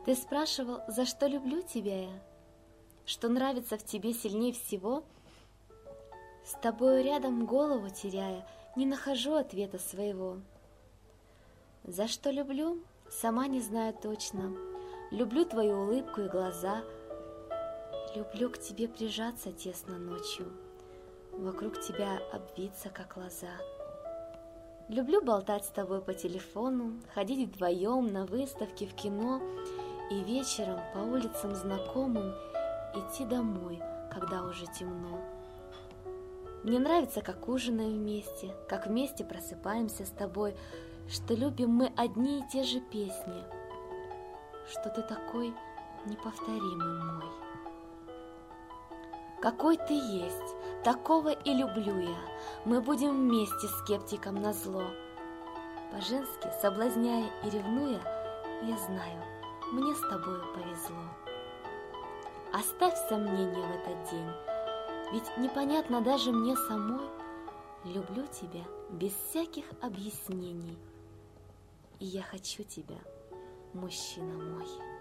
Ты спрашивал, за что люблю тебя я? Что нравится в тебе сильнее всего? С тобою рядом голову теряя, не нахожу ответа своего. За что люблю, сама не знаю точно. Люблю твою улыбку и глаза. Люблю к тебе прижаться тесно ночью, вокруг тебя обвиться, как лоза. Люблю болтать с тобой по телефону, ходить вдвоем на выставки, в кино и вечером по улицам знакомым идти домой, когда уже темно. Мне нравится, как ужинаем вместе, как вместе просыпаемся с тобой, что любим мы одни и те же песни, что ты такой неповторимый мой. Какой ты есть, такого и люблю я, мы будем вместе скептиком назло. По-женски, соблазняя и ревнуя, я знаю, мне с тобою повезло. Оставь сомнения в этот день, ведь непонятно даже мне самой. Люблю тебя без всяких объяснений, и я хочу тебя, мужчина мой.